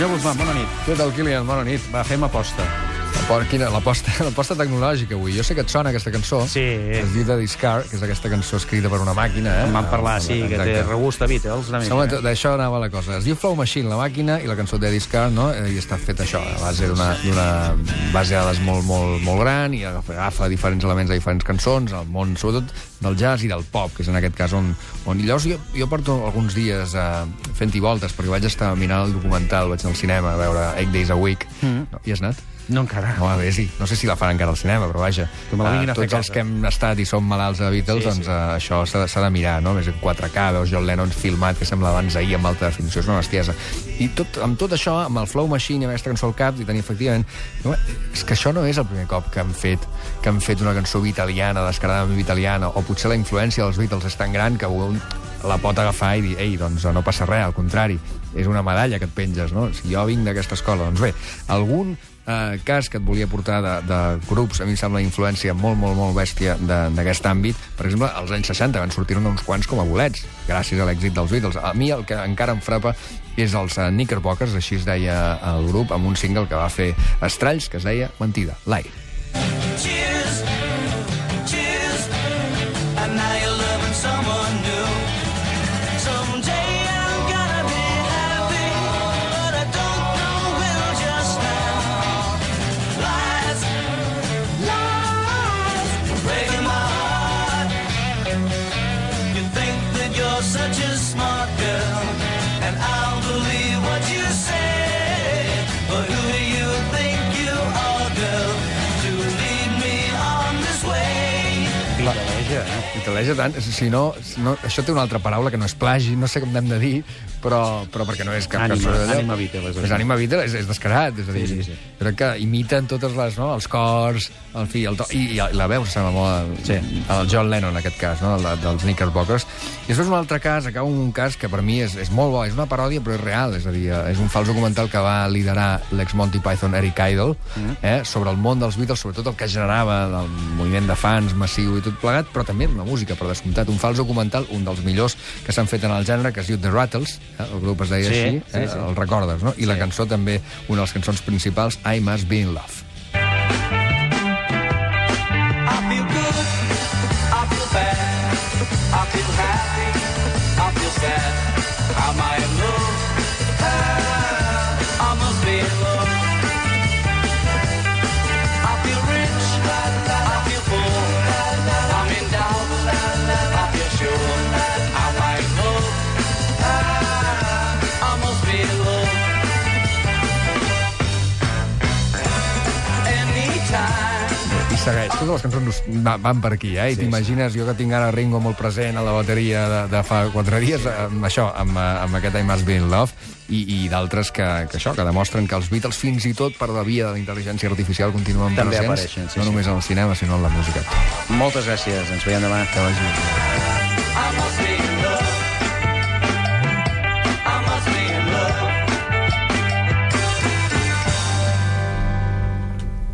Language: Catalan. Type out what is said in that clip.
Roger Guzmán, bona nit. Què tal, Kilian? Bona nit. Va, fem aposta. L'aposta tecnològica avui. Jo sé que et sona aquesta cançó. Sí. Es diu The Discard, que és aquesta cançó escrita per una màquina. Em van parlar, sí, que té regust a Beatles. D'això anava la cosa. Es diu Flow Machine, la màquina, i la cançó The Discard, no? I està fet això, a base d'una base de dades molt gran, i agafa diferents elements de diferents cançons, el món, sobretot, del jazz i del pop, que és en aquest cas on... I llavors jo porto alguns dies fent-hi voltes, perquè vaig estar mirant el documental, vaig anar al cinema a veure 8 Days a Week. No, hi has anat? No, encara. No, a veure, sí. No sé si la fan encara al cinema, però vaja. Tots els que hem estat i som malalts de Beatles, doncs això s'ha de mirar, no? Més en 4K, veus John Lennon filmat, que sembla abans ahir, amb alta definició, és una bestiesa. I amb tot això, amb el Flow Machine i amb aquesta cançó al cap, i tenir efectivament... És que això no és el primer cop que han fet una cançó italiana, descaradament italiana, o potser la influència dels Beatles és tan gran que un la pot agafar i dir, ei, doncs no passa res, al contrari, és una medalla que et penges, no? Si jo vinc d'aquesta escola, doncs bé, algun cas que et volia portar de grups, a mi em sembla influència molt bèstia d'aquest àmbit. Per exemple, als anys 60 van sortir uns quants com a bolets, gràcies a l'èxit dels Beatles. A mi el que encara em frapa és els Knickerbockers, així es deia el grup, amb un single que va fer estralls, que es deia Mentida, l'aire. Cheers, cheers, and now you're loving someone new. Someday I'm gonna be happy, but I don't know will just now. Lies, lies, breaking my heart. You think that you're such a smart girl, and I'll believe what you say. But who do you think you are, girl? Vitaleja tant. Si no, això té una altra paraula que no és plagi, no sé com n'hem de dir, però perquè no és cap cançó d'allò. Ànima Beatles. És ànima Beatles, és descarat. És a dir, sí. Crec que imiten totes les, no? Els cors, el fi, el to, i la veu sembla molt el John Lennon, en aquest cas, no? Dels Knickerbockers. I després un altre cas, acaba un cas que per mi és molt bo, és una paròdia però és real, és a dir, és un fals documental que va liderar l'ex-Monty Python Eric Idle, sobre el món dels Beatles, sobretot el que generava el moviment de fans massiu i tot plegat, però també la música, per descomptat. Un fals documental, un dels millors que s'han fet en el gènere, que es diu The Rattles, el grup es deia així, el recordes, no? I la cançó també, una de les cançons principals, I Must Be in Love. I feel good, I feel bad, I feel happy, I feel sad. Am I in love? I must be in love. I feel rich, I feel poor, I'm in doubt, I feel sure. Am I in love? I must be in love. Anytime. I segueix. Totes les cançons van per aquí, I t'imagines, jo que tinc ara Ringo molt present a la bateria de fa 4 dies, amb això, amb aquest I Must Be in Love, i d'altres que demostren que els Beatles, fins i tot per la via de la intel·ligència artificial, continuen també presents, apareixen, no només en el cinema, sinó en la música. Moltes gràcies, ens veiem demà. Que vagi bé. I must be in love.